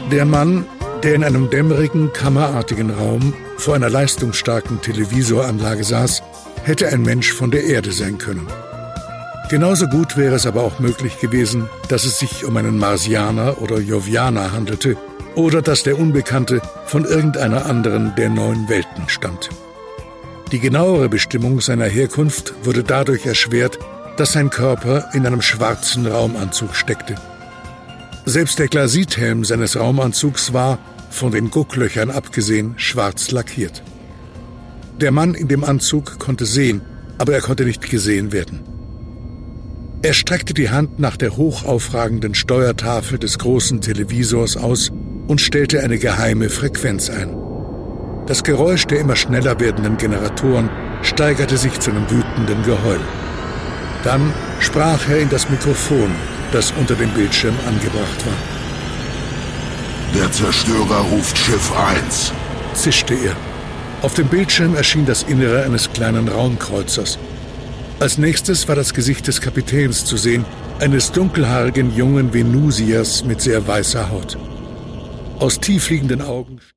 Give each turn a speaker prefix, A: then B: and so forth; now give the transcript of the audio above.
A: Der Mann, der in einem dämmerigen, kammerartigen Raum vor einer leistungsstarken Televisoranlage saß, hätte ein Mensch von der Erde sein können. Genauso gut wäre es aber auch möglich gewesen, dass es sich um einen Marsianer oder Jovianer handelte oder dass der Unbekannte von irgendeiner anderen der 9 Welten stammte. Die genauere Bestimmung seiner Herkunft wurde dadurch erschwert, dass sein Körper in einem schwarzen Raumanzug steckte. Selbst der Glasithelm seines Raumanzugs war, von den Gucklöchern abgesehen, schwarz lackiert. Der Mann in dem Anzug konnte sehen, aber er konnte nicht gesehen werden. Er streckte die Hand nach der hochaufragenden Steuertafel des großen Televisors aus und stellte eine geheime Frequenz ein. Das Geräusch der immer schneller werdenden Generatoren steigerte sich zu einem wütenden Geheul. Dann sprach er in das Mikrofon, das unter dem Bildschirm angebracht war.
B: Der Zerstörer ruft Schiff 1,
A: zischte er. Auf dem Bildschirm erschien das Innere eines kleinen Raumkreuzers. Als nächstes war das Gesicht des Kapitäns zu sehen, eines dunkelhaarigen jungen Venusiers mit sehr weißer Haut. Aus tiefliegenden Augen